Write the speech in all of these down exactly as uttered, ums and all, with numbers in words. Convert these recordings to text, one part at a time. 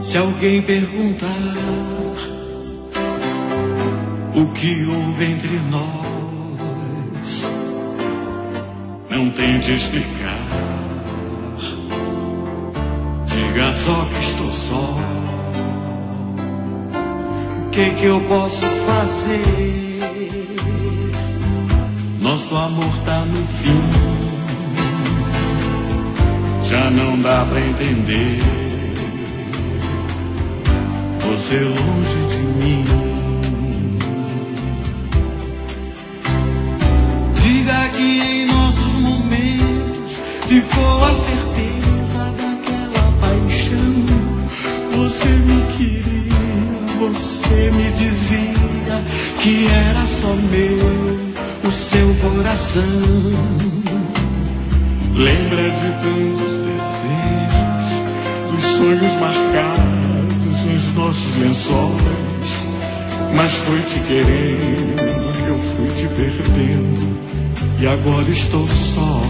Se alguém perguntar o que houve entre nós, não tente explicar. Diga só que estou só. O que que eu posso fazer? Nosso amor tá no fim. Já não dá pra entender. Você longe de mim. Diga que em nossos momentos ficou a certeza daquela paixão. Você me queria, você me dizia que era só meu o seu coração. Lembra de tantos desejos, dos sonhos marcados nos nossos lençóis. Mas foi te querendo que eu fui te perdendo, e agora estou só.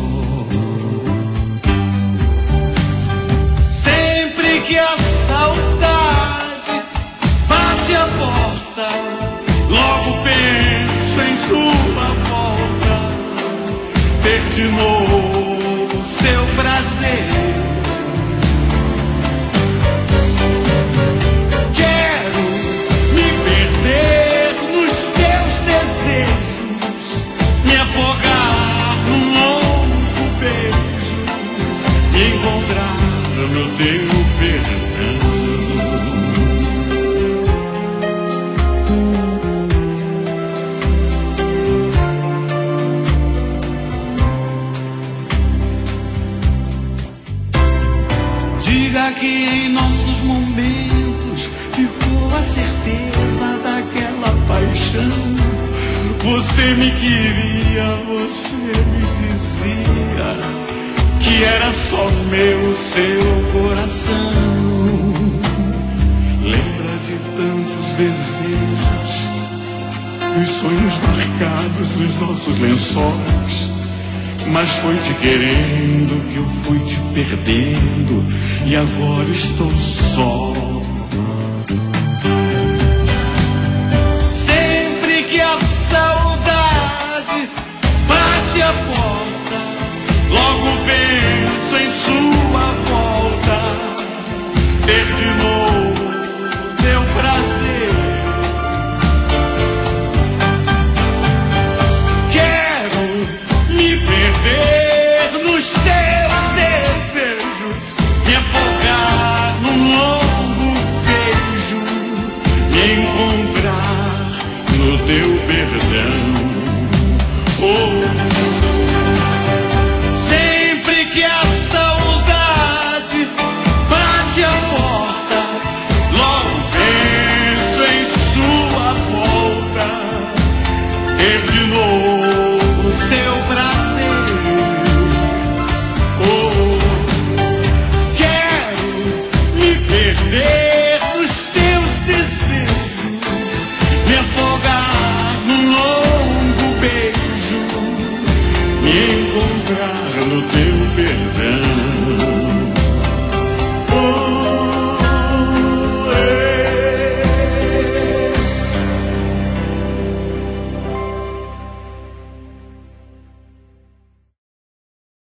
Sempre que a saudade bate a porta, logo penso em sua volta. Ter de novo seu prazer. Quero me perder nos teus desejos, me afogar num longo beijo, me encontrar no teu perdão. Diga que em nossos momentos ficou a certeza daquela paixão. Você me queria, você me dizia que era só meu o seu coração. Lembra de tantos desejos, dos sonhos marcados nos nossos lençóis. Mas foi te querendo que eu fui te perdendo, e agora estou só.